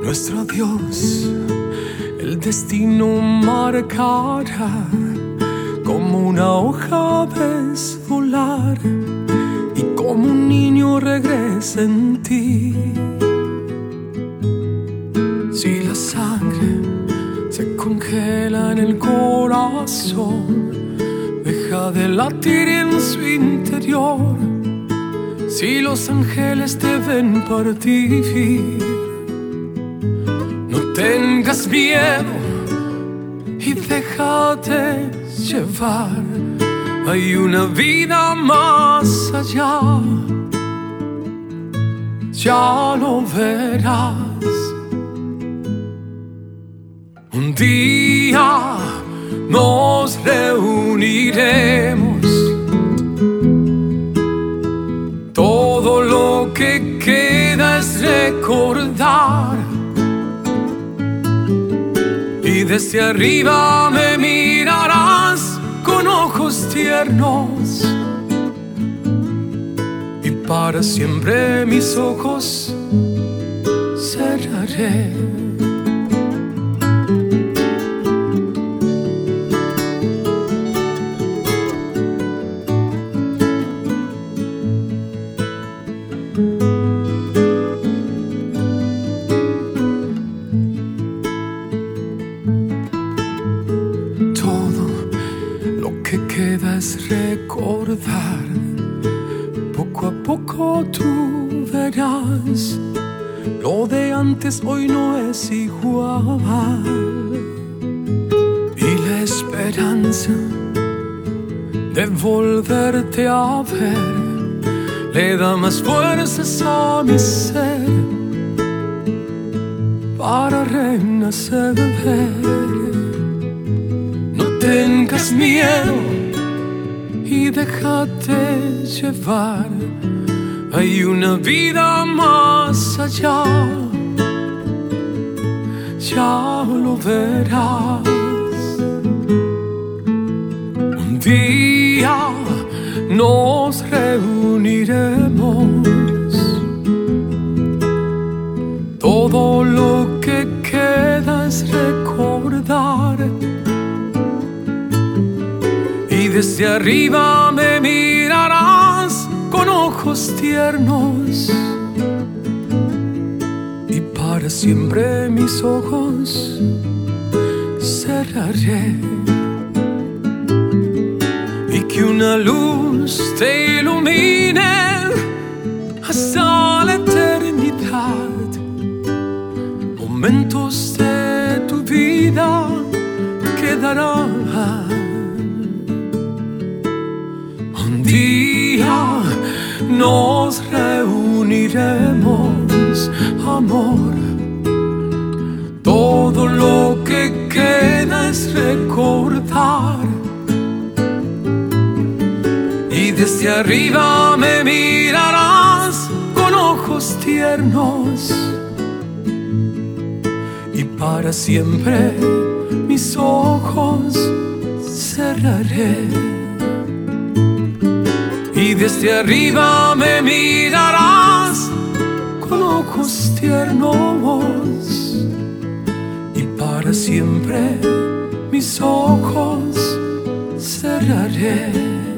Nuestro Dios, el destino marcará, como una hoja ves volar, y como un niño regresa en ti. Si la sangre se congela en el corazón, deja de latir en su interior. Si los ángeles te ven partir, no tengas miedo y déjate llevar. Hay una vida más allá, ya lo verás. Un día nos reuniremos, todo lo que queda es recordar. Y desde arriba me mirarás con ojos tiernos, y para siempre mis ojos cerraré. Que queda es recordar. Poco a poco tú verás, lo de antes hoy no es igual. Y la esperanza de volverte a ver le da más fuerzas a mi ser para renacer. No tengas miedo y déjate llevar. Hay una vida más allá, ya lo verás. Un día nos reuniremos, todo lo que queda es recordar. Y desde arriba me mirarás con ojos tiernos, y para siempre mis ojos cerraré. Y que una luz te ilumine hasta la eternidad. Momentos de tu vida quedarán. Un día nos reuniremos, amor. Todo lo que queda es recordar. Y desde arriba me mirarás con ojos tiernos, y para siempre mis ojos cerraré. Y desde arriba me mirarás con ojos tiernos, y para siempre mis ojos cerraré.